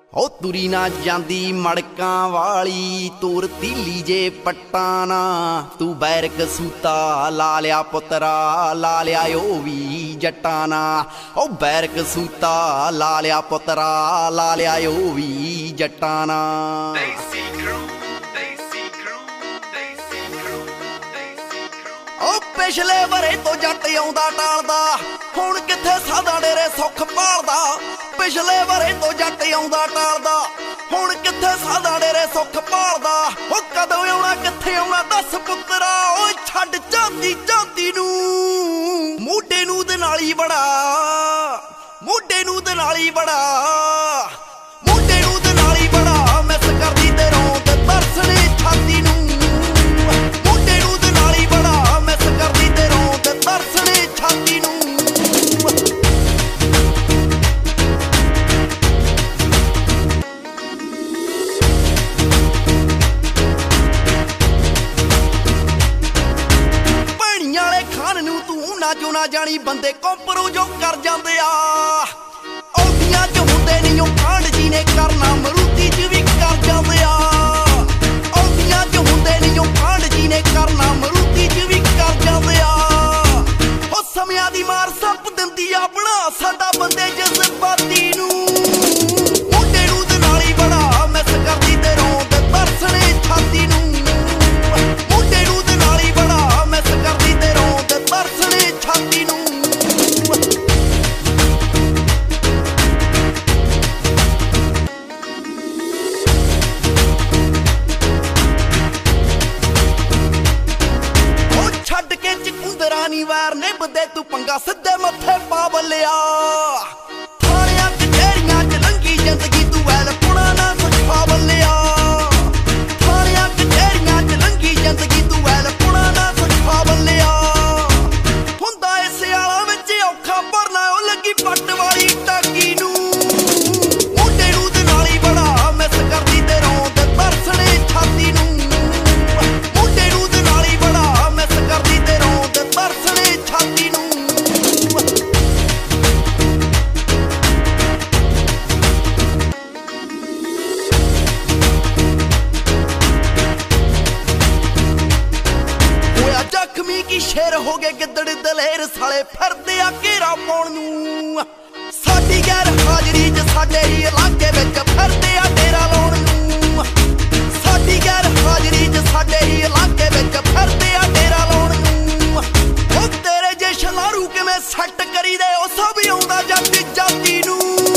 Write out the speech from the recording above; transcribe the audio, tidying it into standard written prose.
हो तुरी ना जांदी मड़कां वाली तोर तीली जे पट्टाना तू बैरक सूता ला लिया पुत्रा ला लिया ओ वी जट्टाना ओ बैरक सूता ला लिया पुत्रा ला लिया ओ वी जट्टाना। पिछले वरे तो जट आउंदा टालदा हुण किथे सादा डेरे सुख भालदा। पिछले वरे तो जट आउंदा टालदा हुण किथे सादा डेरे सुख भालदा। ओ कदों आउणा किथे आउणा दस पुत्तरा ओ छड्ड जांदी जांदी नूं मोढे नूं दे नाल ही बड़ा मोढे नूं दे नाल ही बड़ा मोढे नूं दे नाल ही बड़ा मिस करदी ते रोंद तरसणी छाती नूं मोढे नूं दे नाल ही बड़ा मिस करदी ते रोंद तरसणी छाती नूं। जो ना जानी बंदे कंपरू जो कर जांदे आ औदियां च हुंदे नहीं कांड जी ने करना मरूती च भी कर जांदे आ औदियां च हुंदे नहीं कांड जी ने करना मरूती च भी कर जांदे आ। ओ समयां दी मार सप दिंदी आ बना साडा बंदे जज्बाती नूं मोढे नूं ते नाल ही बड़ा मिस करदी ते रोंद तरसणे छाती नूं मोढे नूं ते नाल ही बड़ा मिस करदी ते रोंद तरसणे छाती नूं। छड्ड के चकुंदरा नी वैर निभदे तू पंगा सिद्धे मत्थे पा बल्लिया थाणियां कचहरियां च लंघी जिंदगी तू वैल पुणा ना कुछ पा बल्लिया थाणियां कचहरियां च लंघी जिंदगी तू वैल पुणा ना कुछ पा बल्लिया। हुंदा इस आला विच औखा भरना ओ लगी पट्ट वाली टाकी नूं मोढे नूं ते नाल ही बड़ा मिस करदी ते रोंद तरसणे छाती नूं मोढे नूं ते नाल ही बड़ा मिस करदी ते रोंद तरसणे छाती नूं। होया जख्मी की शेर हो गए गिद्दड़ दलेर साले फिरदे आ घेरा पाउण नूं साडी गैर हाजरी च साडे ही इलाके विच फिरदे आ डेरा लाउण नूं साडी गैर हाजरी च साडे ही इलाके विच फिरदे आ डेरा लाउण नूं। ओ तेरे जे शलारू किवें सैट करी दे ओ सब आउंदा जट जाती नूं